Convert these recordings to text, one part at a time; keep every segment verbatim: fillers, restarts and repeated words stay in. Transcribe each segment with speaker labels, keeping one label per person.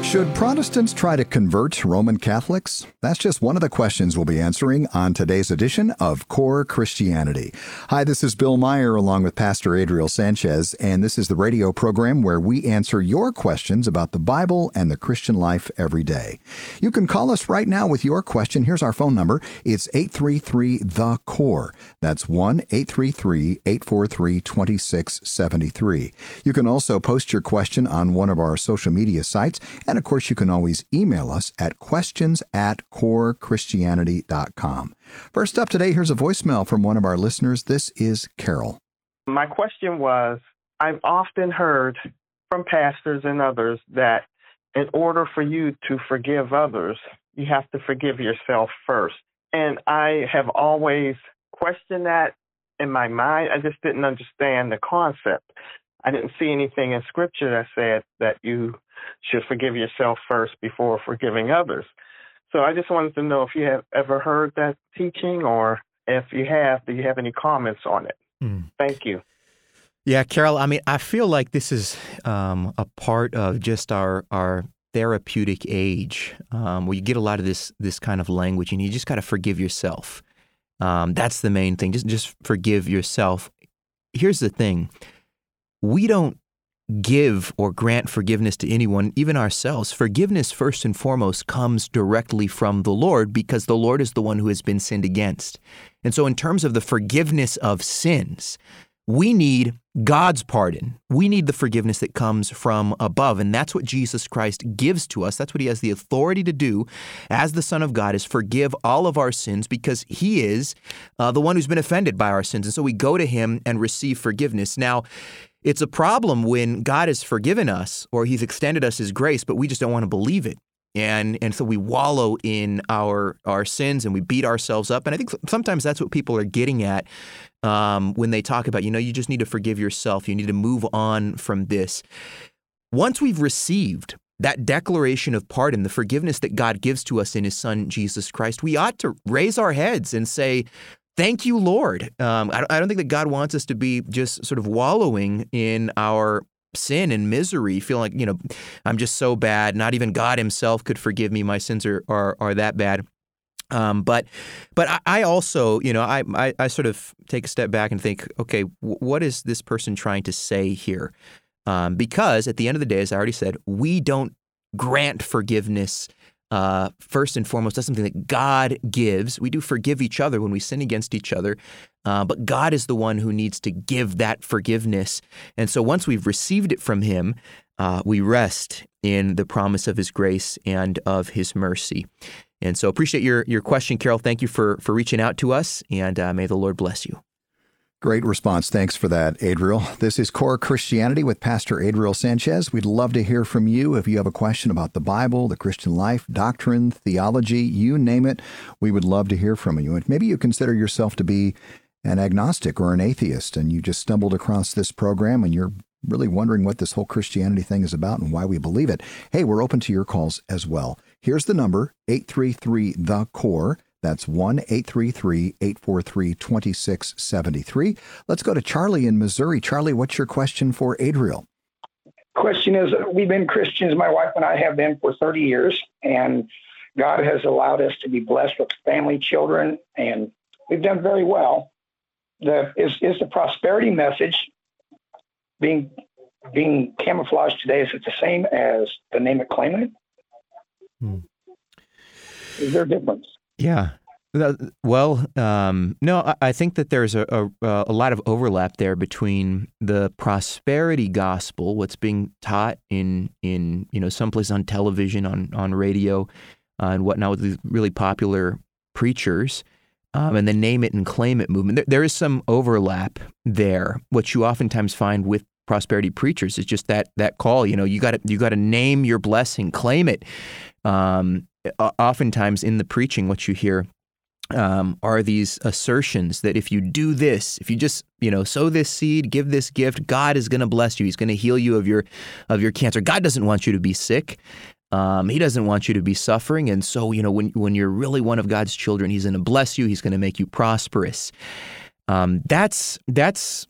Speaker 1: Should Protestants try to convert Roman Catholics? That's just one of the questions we'll be answering on today's edition of Core Christianity. Hi, this is Bill Meyer along with Pastor Adriel Sanchez, and this is the radio program where we answer your questions about the Bible and the Christian life every day. You can call us right now with your question. Here's our phone number. It's eight three three, the core. That's one eight three three, eight four three, two six seven three. You can also post your question on one of our social media sites, and of course, you can always email us at questions at core christianity dot com. First up today, here's a voicemail from one of our listeners. This is Carol.
Speaker 2: My question was, I've often heard from pastors and others that in order for you to forgive others, you have to forgive yourself first. And I have always questioned that in my mind. I just didn't understand the concept. I didn't see anything in Scripture that said that you should forgive yourself first before forgiving others. So I just wanted to know if you have ever heard that teaching, or if you have, do you have any comments on it? Mm. Thank you.
Speaker 3: Yeah, Carol, I mean, I feel like this is um, a part of just our our therapeutic age, um, where you get a lot of this this kind of language, and you just got to forgive yourself. Um, that's the main thing. Just just forgive yourself. Here's the thing. We don't give or grant forgiveness to anyone, even ourselves. Forgiveness, first and foremost, comes directly from the Lord, because the Lord is the one who has been sinned against. And so in terms of the forgiveness of sins, we need God's pardon. We need the forgiveness that comes from above. And that's what Jesus Christ gives to us. That's what he has the authority to do as the Son of God, is forgive all of our sins, because he is uh, the one who's been offended by our sins. And so we go to him and receive forgiveness. Now, it's a problem when God has forgiven us or he's extended us his grace, but we just don't want to believe it. And and so we wallow in our our sins and we beat ourselves up. And I think sometimes that's what people are getting at um, when they talk about, you know, you just need to forgive yourself. You need to move on from this. Once we've received that declaration of pardon, the forgiveness that God gives to us in his Son, Jesus Christ, we ought to raise our heads and say, thank you, Lord. Um, I, I don't think that God wants us to be just sort of wallowing in our sin and misery, feeling like, you know, I'm just so bad. Not even God himself could forgive me. My sins are are, are that bad. Um, but but I, I also, you know, I, I I sort of take a step back and think, okay, w- what is this person trying to say here? Um, because at the end of the day, as I already said, we don't grant forgiveness. Uh, first and foremost, that's something that God gives. We do forgive each other when we sin against each other, uh, but God is the one who needs to give that forgiveness. And so once we've received it from him, uh, we rest in the promise of his grace and of his mercy. And so appreciate your your question, Carol. Thank you for, for reaching out to us, and uh, may the Lord bless you.
Speaker 1: Great response. Thanks for that, Adriel. This is Core Christianity with Pastor Adriel Sanchez. We'd love to hear from you if you have a question about the Bible, the Christian life, doctrine, theology, you name it. We would love to hear from you. And maybe you consider yourself to be an agnostic or an atheist, and you just stumbled across this program and you're really wondering what this whole Christianity thing is about and why we believe it. Hey, we're open to your calls as well. Here's the number, eight three three, the core. That's one eight three three, eight four three, two six seven three. Let's go to Charlie in Missouri. Charlie, what's your question for Adriel?
Speaker 4: Question is, we've been Christians, my wife and I have been for thirty years, and God has allowed us to be blessed with family, children, and we've done very well. The, is, is the prosperity message being being camouflaged today? Is it the same as the name it, claim it? Hmm. Is there a difference?
Speaker 3: Yeah. Well, um, no, I think that there's a, a, a lot of overlap there between the prosperity gospel, what's being taught in, in you know, someplace on television, on, on radio, uh, and whatnot with these really popular preachers, um, and the name it and claim it movement. There, there is some overlap there. What you oftentimes find with prosperity preachers is just that that call. You know, you got to you got to name your blessing, claim it. Um, oftentimes in the preaching, what you hear um, are these assertions that if you do this, if you just, you know, sow this seed, give this gift, God is going to bless you. He's going to heal you of your of your cancer. God doesn't want you to be sick. Um, he doesn't want you to be suffering. And so, you know, when when you're really one of God's children, he's going to bless you. He's going to make you prosperous. Um, that's that's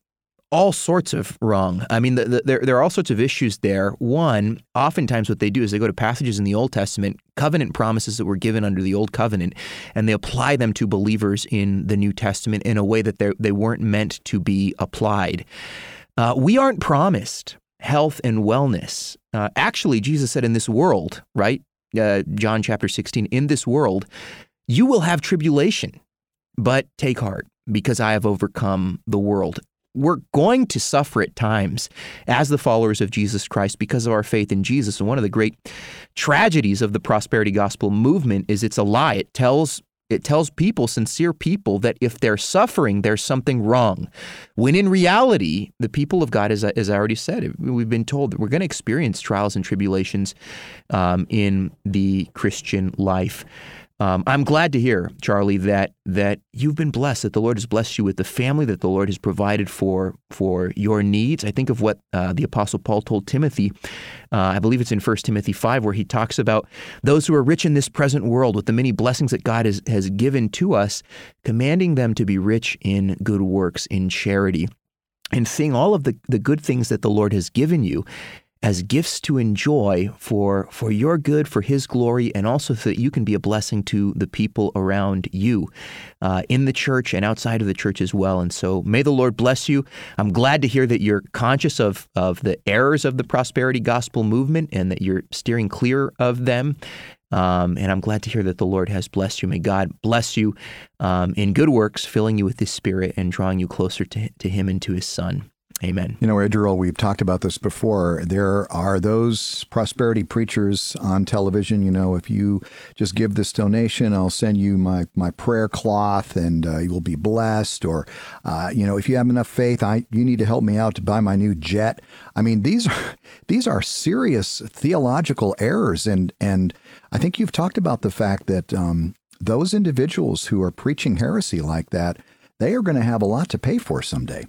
Speaker 3: all sorts of wrong. I mean, the, the, there, there are all sorts of issues there. One, oftentimes what they do is they go to passages in the Old Testament, covenant promises that were given under the Old Covenant, and they apply them to believers in the New Testament in a way that they weren't meant to be applied. Uh, we aren't promised health and wellness. Uh, actually, Jesus said in this world, right? Uh, John chapter sixteen, in this world, you will have tribulation, but take heart, because I have overcome the world. We're going to suffer at times as the followers of Jesus Christ because of our faith in Jesus. And one of the great tragedies of the prosperity gospel movement is it's a lie. It tells It tells people, sincere people, that if they're suffering, there's something wrong. When in reality, the people of God, as I, as I already said, we've been told that we're going to experience trials and tribulations um, in the Christian life. Um, I'm glad to hear, Charlie, that that you've been blessed, that the Lord has blessed you with the family, that the Lord has provided for for your needs. I think of what uh, the Apostle Paul told Timothy. Uh, I believe it's in First Timothy five, where he talks about those who are rich in this present world with the many blessings that God has, has given to us, commanding them to be rich in good works, in charity, and seeing all of the, the good things that the Lord has given you as gifts to enjoy for for your good, for His glory, and also so that you can be a blessing to the people around you uh, in the church and outside of the church as well. And so may the Lord bless you. I'm glad to hear that you're conscious of, of the errors of the prosperity gospel movement and that you're steering clear of them. Um, and I'm glad to hear that the Lord has blessed you. May God bless you um, in good works, filling you with His Spirit and drawing you closer to, to Him and to His Son. Amen.
Speaker 1: You know, Adriel, we've talked about this before. There are those prosperity preachers on television. You know, if you just give this donation, I'll send you my, my prayer cloth and uh, you will be blessed. Or, uh, you know, if you have enough faith, I you need to help me out to buy my new jet. I mean, these are these are serious theological errors. And, and I think you've talked about the fact that um, those individuals who are preaching heresy like that, they are going to have a lot to pay for someday.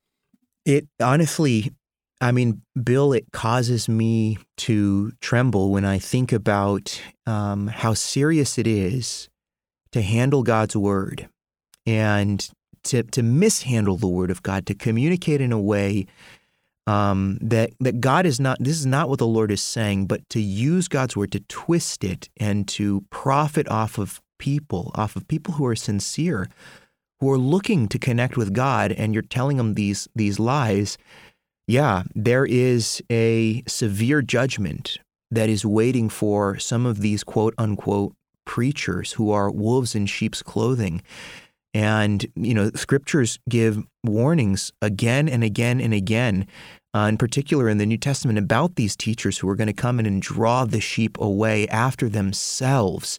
Speaker 3: It honestly, I mean, Bill, it causes me to tremble when I think about um, how serious it is to handle God's word and to to mishandle the word of God, to communicate in a way um, that that God is not, this is not what the Lord is saying, but to use God's word to twist it and to profit off of people, off of people who are sincere, who are looking to connect with God, and you're telling them these these lies. Yeah, there is a severe judgment that is waiting for some of these quote unquote preachers who are wolves in sheep's clothing. And, you know, scriptures give warnings again and again and again, uh, in particular in the New Testament, about these teachers who are going to come in and draw the sheep away after themselves.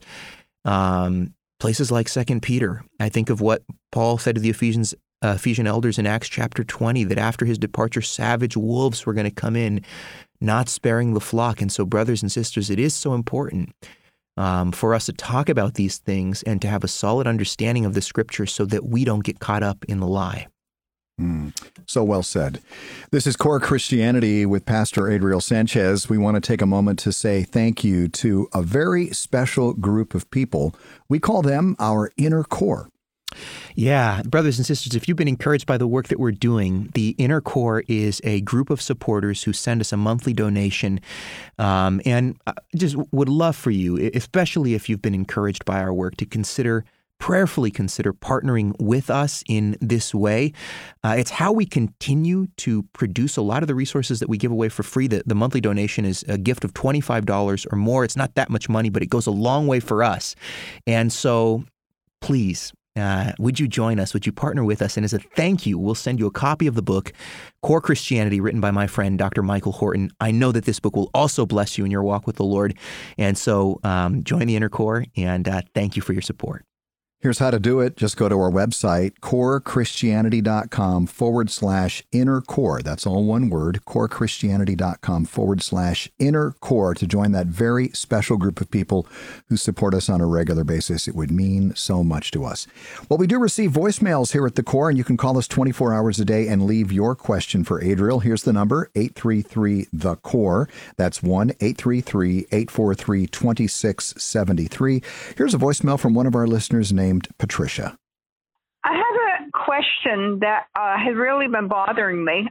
Speaker 3: Um, places like Second Peter. I think of what Paul said to the Ephesians, uh, Ephesian elders in Acts chapter twenty, that after his departure, savage wolves were going to come in, not sparing the flock. And so, brothers and sisters, it is so important um, for us to talk about these things and to have a solid understanding of the Scripture so that we don't get caught up in the lie.
Speaker 1: Mm, so well said. This is Core Christianity with Pastor Adriel Sanchez. We want to take a moment to say thank you to a very special group of people. We call them our inner core.
Speaker 3: Yeah, brothers and sisters, if you've been encouraged by the work that we're doing, the Inner Core is a group of supporters who send us a monthly donation. Um, and I just would love for you, especially if you've been encouraged by our work, to consider prayerfully consider partnering with us in this way. Uh, it's how we continue to produce a lot of the resources that we give away for free. The, the monthly donation is a gift of twenty-five dollars or more. It's not that much money, but it goes a long way for us. And so please, Uh, would you join us? Would you partner with us? And as a thank you, we'll send you a copy of the book, Core Christianity, written by my friend, Doctor Michael Horton. I know that this book will also bless you in your walk with the Lord. And so um, join the Inner Core, and uh, thank you for your support.
Speaker 1: Here's how to do it. Just go to our website, corechristianity.com forward slash inner core. That's all one word, corechristianity.com forward slash inner core to join that very special group of people who support us on a regular basis. It would mean so much to us. Well, we do receive voicemails here at the Core, and you can call us twenty-four hours a day and leave your question for Adriel. Here's the number, eight three three, the core. That's one eight three three, eight four three, two six seven three. Here's a voicemail from one of our listeners named Patricia.
Speaker 5: I have a question that uh, has really been bothering me.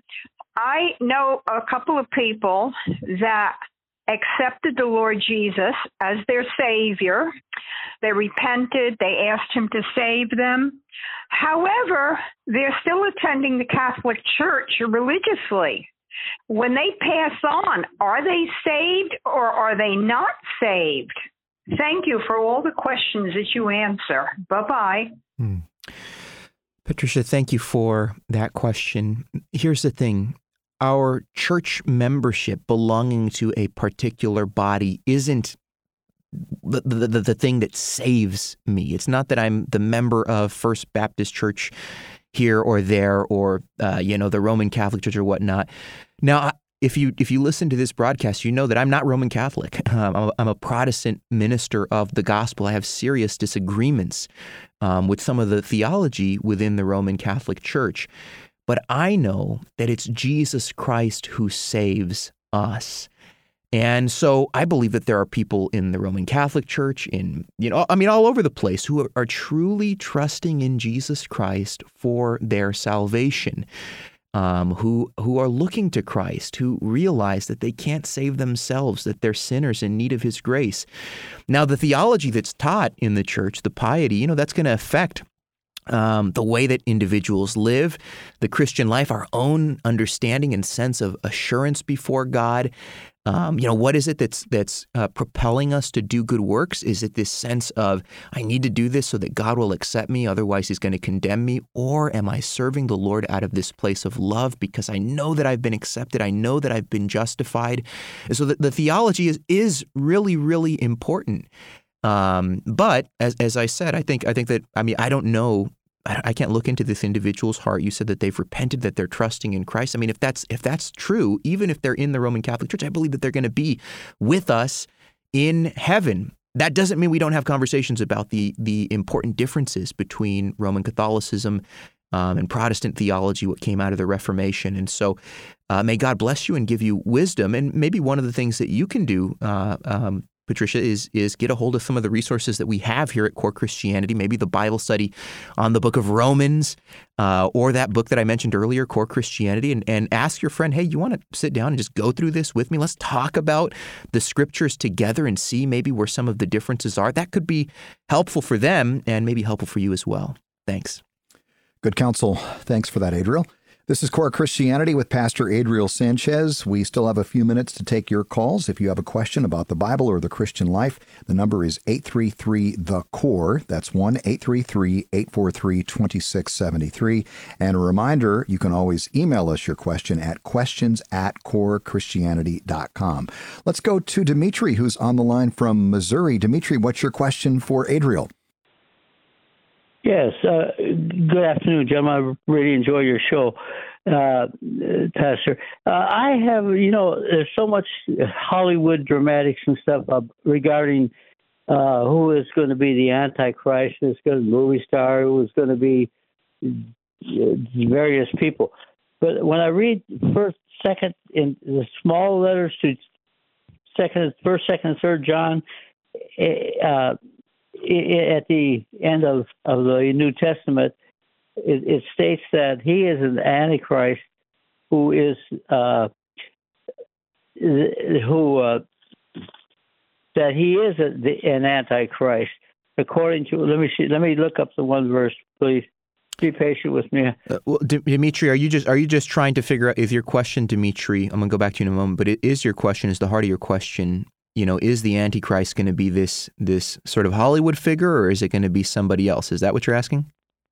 Speaker 5: I know a couple of people that accepted the Lord Jesus as their Savior. They repented. They asked Him to save them. However, they're still attending the Catholic Church religiously. When they pass on, are they saved or are they not saved? Thank you for all the questions that you answer. Bye-bye.
Speaker 3: Hmm. Patricia, thank you for that question. Here's the thing. Our church membership belonging to a particular body isn't the, the, the, the thing that saves me. It's not that I'm the member of First Baptist Church here or there or, uh, you know, the Roman Catholic Church or whatnot. Now, if you if you listen to this broadcast, you know that I'm not Roman Catholic. Um, I'm, a, I'm a Protestant minister of the gospel. I have serious disagreements um, with some of the theology within the Roman Catholic Church. But I know that it's Jesus Christ who saves us. And so I believe that there are people in the Roman Catholic Church, in, you know, I mean, all over the place who are, are truly trusting in Jesus Christ for their salvation, um, who who are looking to Christ, who realize that they can't save themselves, that they're sinners in need of His grace. Now, the theology that's taught in the church, the piety, you know, that's going to affect Um, the way that individuals live, the Christian life, our own understanding and sense of assurance before God. Um, you know, what is it that's that's uh, propelling us to do good works? Is it this sense of, I need to do this so that God will accept me, otherwise He's going to condemn me? Or am I serving the Lord out of this place of love because I know that I've been accepted, I know that I've been justified? And so the, the theology is is really, really important. Um, but as as I said, I think I think that I mean I don't know. I, I can't look into this individual's heart. You said that they've repented, that they're trusting in Christ. I mean, if that's if that's true, even if they're in the Roman Catholic Church, I believe that they're going to be with us in heaven. That doesn't mean we don't have conversations about the the important differences between Roman Catholicism um, and Protestant theology, what came out of the Reformation. And so, uh, may God bless you and give you wisdom. And maybe one of the things that you can do. Uh, um, Patricia, is is get a hold of some of the resources that we have here at Core Christianity, maybe the Bible study on the book of Romans, uh, or that book that I mentioned earlier, Core Christianity, and, and ask your friend, hey, you want to sit down and just go through this with me? Let's talk about the scriptures together and see maybe where some of the differences are. That could be helpful for them and maybe helpful for you as well. Thanks.
Speaker 1: Good counsel. Thanks for that, Adriel. This is Core Christianity with Pastor Adriel Sanchez. We still have a few minutes to take your calls. If you have a question about the Bible or the Christian life, the number is eight three three, the core. That's one eight three three, eight four three, two six seven three. And a reminder, you can always email us your question at questions at core christianity dot com. Let's go to Dimitri, who's on the line from Missouri. Dimitri, what's your question for Adriel?
Speaker 6: Yes. Uh, good afternoon, gentlemen. I really enjoy your show, uh, Pastor. Uh, I have, you know, there's so much Hollywood dramatics and stuff uh, regarding uh, who is going to be the Antichrist, who's going to be a movie star, who's going to be various people. But when I read first, second, in the small letters to second, first, second, third John, uh, at the end of, of the New Testament, it, it states that he is an Antichrist who is uh, who uh, that he is a, an Antichrist according to. Let me see. Let me look up the one verse, please. Be patient with me.
Speaker 3: Uh, well, Dimitri, are you just are you just trying to figure out if your question, Dimitri? I'm going to go back to you in a moment, but it is your question. Is the heart of your question? You know, is the Antichrist going to be this this sort of Hollywood figure, or is it going to be somebody else? Is that what you're asking?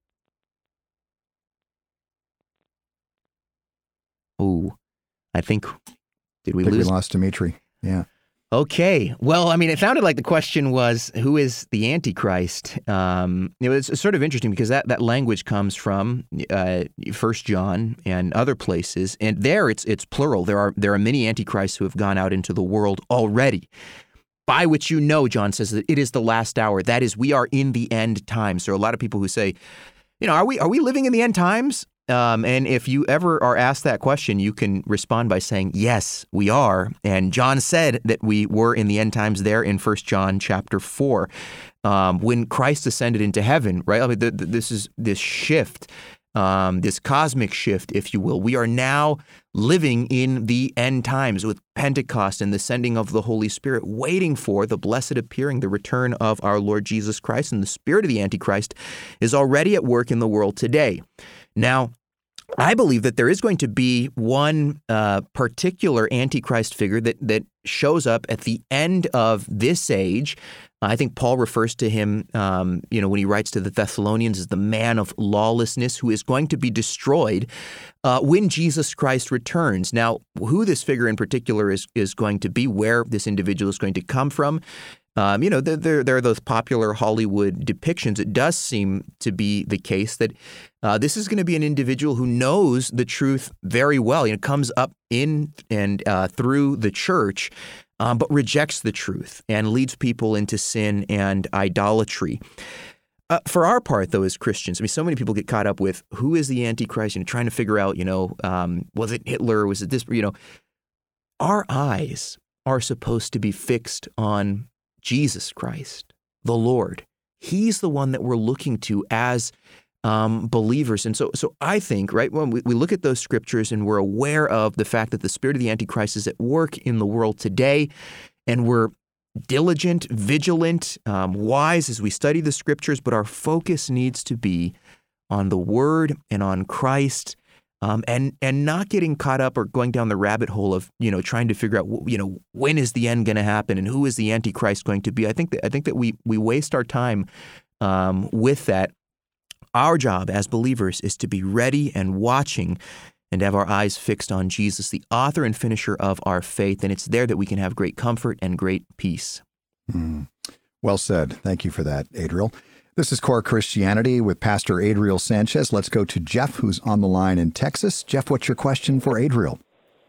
Speaker 3: Oh, I think, did we
Speaker 1: I think
Speaker 3: lose?
Speaker 1: we lost Dimitri. Yeah.
Speaker 3: Okay. Well, I mean, it sounded like the question was, who is the Antichrist? Um, it was sort of interesting because that, that language comes from uh, First John and other places, and there it's it's plural. There are there are many Antichrists who have gone out into the world already, by which you know, John says that it is the last hour. That is, we are in the end times. There are a lot of people who say, you know, are we are we living in the end times? Um, and if you ever are asked that question, you can respond by saying, yes, we are. And John said that we were in the end times there in First John chapter four. Um, when Christ ascended into heaven, right? I mean, the, the, this is this shift um, this cosmic shift, if you will. We are now living in the end times with Pentecost and the sending of the Holy Spirit, waiting for the blessed appearing, the return of our Lord Jesus Christ. And the spirit of the Antichrist is already at work in the world today. Now, I believe that there is going to be one uh, particular Antichrist figure that that shows up at the end of this age. I think Paul refers to him, um, you know, when he writes to the Thessalonians, as the man of lawlessness who is going to be destroyed uh, when Jesus Christ returns. Now, who this figure in particular is is going to be, where this individual is going to come from, Um, you know, there, there, there are those popular Hollywood depictions. It does seem to be the case that uh, this is going to be an individual who knows the truth very well. You know, comes up in and uh, through the church, um, but rejects the truth and leads people into sin and idolatry. Uh, for our part, though, as Christians, I mean, so many people get caught up with who is the Antichrist, you know, trying to figure out, you know, um, was it Hitler? Was it this? You know, our eyes are supposed to be fixed on Jesus Christ, the Lord. He's the one that we're looking to as um, believers. And so so I think, right, when we, we look at those scriptures and we're aware of the fact that the spirit of the Antichrist is at work in the world today, and we're diligent, vigilant, um, wise as we study the scriptures, but our focus needs to be on the Word and on Christ, Um, and and not getting caught up or going down the rabbit hole of, you know, trying to figure out, you know, when is the end going to happen and who is the Antichrist going to be. I think that I think that we we waste our time um, with that. Our job as believers is to be ready and watching and have our eyes fixed on Jesus, the author and finisher of our faith. And it's there that we can have great comfort and great peace.
Speaker 1: Mm. Well said. Thank you for that, Adriel. This is Core Christianity with Pastor Adriel Sanchez. Let's go to Jeff, who's on the line in Texas. Jeff, what's your question for Adriel?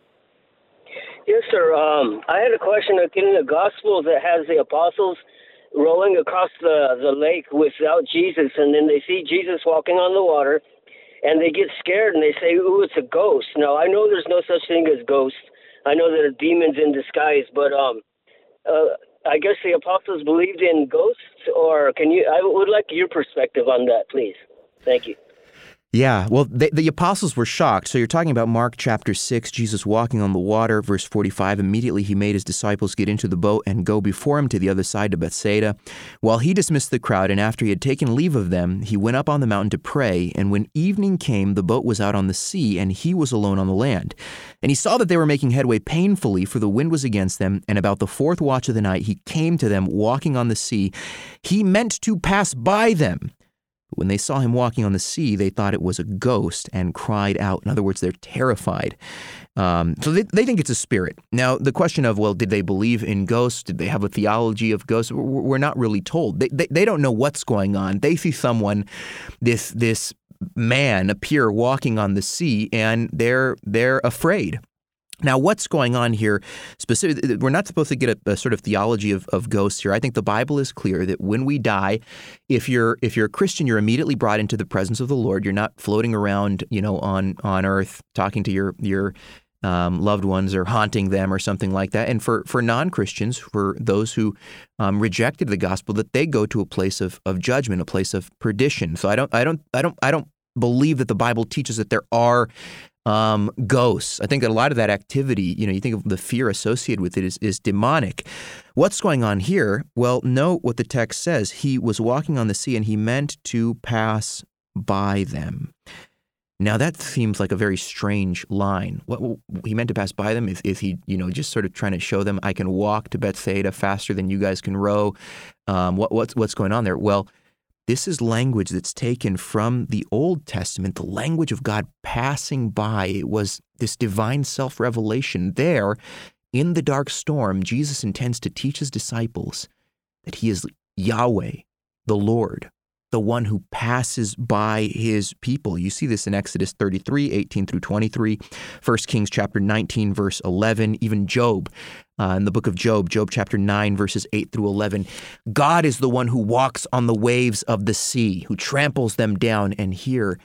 Speaker 7: Yes, sir. Um, I had a question. In the Gospels, it has the apostles rolling across the, the lake without Jesus, and then they see Jesus walking on the water, and they get scared, and they say, ooh, it's a ghost. Now, I know there's no such thing as ghosts. I know there are demons in disguise, but um, uh, I guess the apostles believed in ghosts, or can you, I would like your perspective on that, please. Thank you.
Speaker 3: Yeah, well, they, the apostles were shocked. So you're talking about Mark chapter six, Jesus walking on the water, verse forty-five. Immediately he made his disciples get into the boat and go before him to the other side to Bethsaida. While he dismissed the crowd, and after he had taken leave of them, he went up on the mountain to pray. And when evening came, the boat was out on the sea, and he was alone on the land. And he saw that they were making headway painfully, for the wind was against them. And about the fourth watch of the night, he came to them walking on the sea. He meant to pass by them. When they saw him walking on the sea, they thought it was a ghost and cried out. In other words, they're terrified. Um, so they, they think it's a spirit. Now, the question of, well, did they believe in ghosts? Did they have a theology of ghosts? We're not really told. They, they, they don't know what's going on. They see someone, this this man appear walking on the sea, and they're they're afraid. Now, what's going on here specifically? We're not supposed to get a, a sort of theology of, of ghosts here. I think the Bible is clear that when we die, if you're if you're a Christian, you're immediately brought into the presence of the Lord. You're not floating around, you know, on on earth talking to your your um, loved ones or haunting them or something like that. And for for non-Christians, for those who um, rejected the gospel, that they go to a place of of judgment, a place of perdition. So I don't I don't I don't I don't believe that the Bible teaches that there are Um, ghosts. I think that a lot of that activity, you know, you think of the fear associated with it is, is demonic. What's going on here? Well, note what the text says. He was walking on the sea and he meant to pass by them. Now that seems like a very strange line. What, he meant to pass by them? Is, is he, you know, just sort of trying to show them, I can walk to Bethsaida faster than you guys can row? Um, what, what's, what's going on there? Well, this is language that's taken from the Old Testament, the language of God passing by. It was this divine self-revelation. There, in the dark storm, Jesus intends to teach his disciples that he is Yahweh, the Lord, the one who passes by his people. You see this in Exodus thirty-three, eighteen through twenty-three, First Kings chapter nineteen, verse eleven, even Job. Uh, in the book of Job, Job chapter nine, verses eight through eleven, God is the one who walks on the waves of the sea, who tramples them down. And here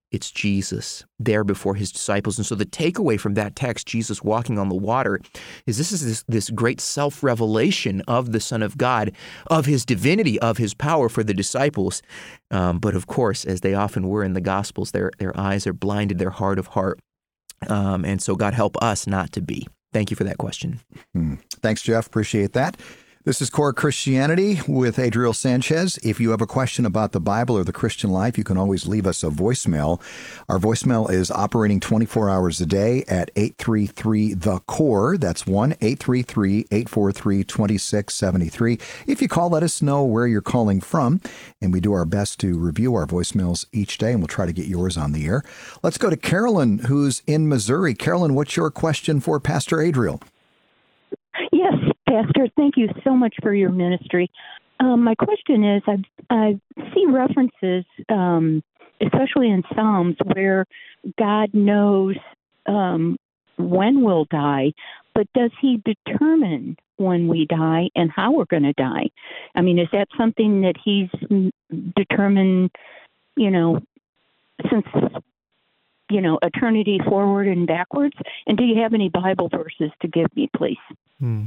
Speaker 3: it's Jesus there before his disciples. And so the takeaway from that text, Jesus walking on the water, is this is this, this great self-revelation of the Son of God, of his divinity, of his power for the disciples. Um, but of course, as they often were in the Gospels, their, their eyes are blinded, their heart of heart. Um, and so God help us not to be. Thank you for that question.
Speaker 1: Hmm. Thanks, Jeff. Appreciate that. This is Core Christianity with Adriel Sanchez. If you have a question about the Bible or the Christian life, you can always leave us a voicemail. Our voicemail is operating twenty-four hours a day at eight three three, the core. That's one eight three three, eight four three, two six seven three. If you call, let us know where you're calling from, and we do our best to review our voicemails each day, and we'll try to get yours on the air. Let's go to Carolyn, who's in Missouri. Carolyn, what's your question for Pastor Adriel?
Speaker 8: Yes, Pastor, thank you so much for your ministry. Um, my question is, I've, I've seen references, um, especially in Psalms, where God knows um, when we'll die, but does he determine when we die and how we're going to die? I mean, is that something that he's determined, you know, since, you know, eternity forward and backwards? And do you have any Bible verses to give me, please?
Speaker 3: Hmm.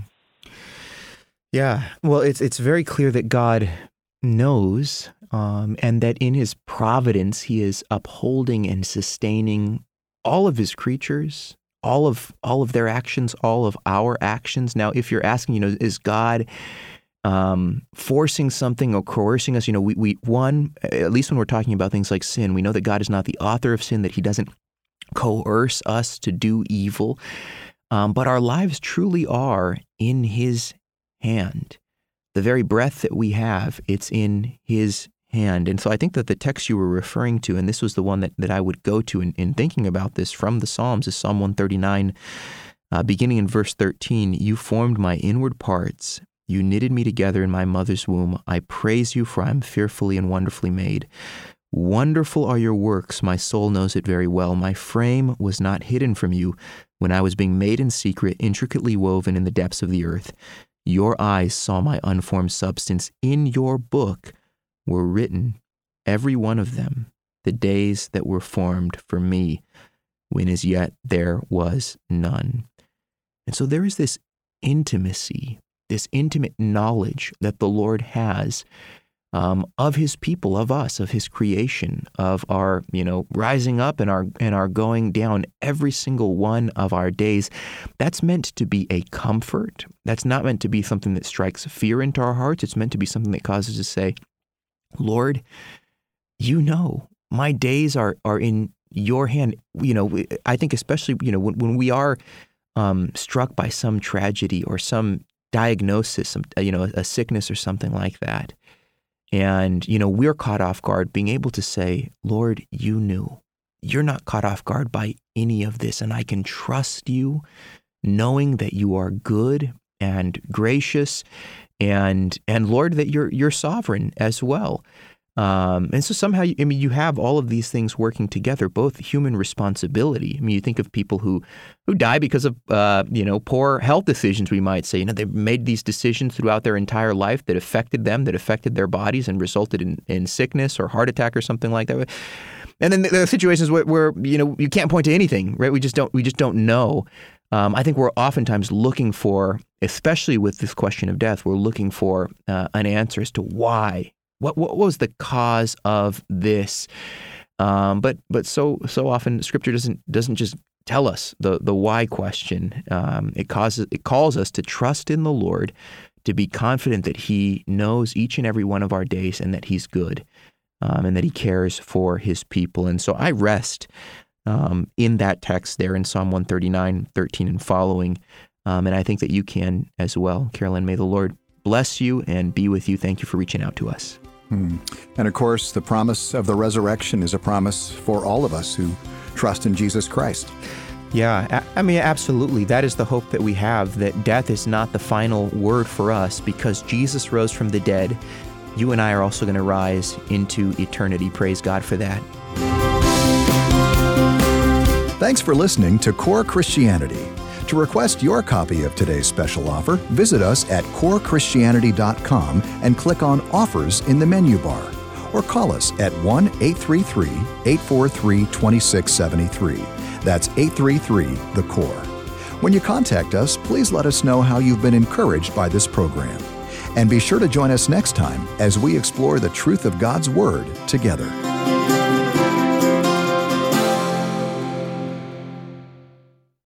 Speaker 3: Yeah, well, it's it's very clear that God knows, um, and that in his providence, he is upholding and sustaining all of his creatures, all of all of their actions, all of our actions. Now, if you're asking, you know, is God um, forcing something or coercing us? You know, we, we one, at least when we're talking about things like sin, we know that God is not the author of sin, that he doesn't coerce us to do evil. Um, but our lives truly are in his hand. The very breath that we have, it's in his hand. And so I think that the text you were referring to, and this was the one that, that I would go to in, in thinking about this from the Psalms, is Psalm one thirty-nine, uh, beginning in verse thirteen. You formed my inward parts. You knitted me together in my mother's womb. I praise you, for I am fearfully and wonderfully made. Wonderful are your works, my soul knows it very well. My frame was not hidden from you when I was being made in secret, intricately woven in the depths of the earth. Your eyes saw my unformed substance. In your book were written, every one of them, the days that were formed for me, when as yet there was none. And so there is this intimacy, this intimate knowledge that the Lord has Um, of his people, of us, of his creation, of our, you know, rising up and our and our going down, every single one of our days. That's meant to be a comfort. That's not meant to be something that strikes fear into our hearts. It's meant to be something that causes us to say, Lord, you know, my days are are in your hand. You know, I think especially, you know, when, when we are um, struck by some tragedy or some diagnosis, some, you know, a sickness or something like that, and, you know, we're caught off guard, being able to say, Lord, you knew. You're not caught off guard by any of this, and I can trust you, knowing that you are good and gracious, and and Lord, that you're you're sovereign as well. Um, and so somehow, I mean, you have all of these things working together, both human responsibility. I mean, you think of people who, who die because of, uh, you know, poor health decisions, we might say. You know, they've made these decisions throughout their entire life that affected them, that affected their bodies and resulted in, in sickness or heart attack or something like that. And then there are situations where, where, you know, you can't point to anything, right? We just don't, we just don't know. Um, I think we're oftentimes looking for, especially with this question of death, we're looking for uh, an answer as to why. What what was the cause of this? Um, but but so so often Scripture doesn't doesn't just tell us the the why question. Um, it causes it calls us to trust in the Lord, to be confident that He knows each and every one of our days and that He's good, um, and that He cares for His people. And so I rest um, in that text there in Psalm one thirty-nine, thirteen and following. Um, and I think that you can as well. Carolyn, may the Lord bless you and be with you. Thank you for reaching out to us.
Speaker 1: Hmm. And of course, the promise of the resurrection is a promise for all of us who trust in Jesus Christ.
Speaker 3: Yeah, I mean, absolutely. That is the hope that we have, that death is not the final word for us, because Jesus rose from the dead. You and I are also going to rise into eternity. Praise God for that.
Speaker 1: Thanks for listening to Core Christianity. To request your copy of today's special offer, visit us at core christianity dot com and click on Offers in the menu bar. or call us at one eight three three, eight four three, two six seven three. That's eight three three, the core. When you contact us, please let us know how you've been encouraged by this program. And be sure to join us next time as we explore the truth of God's Word together.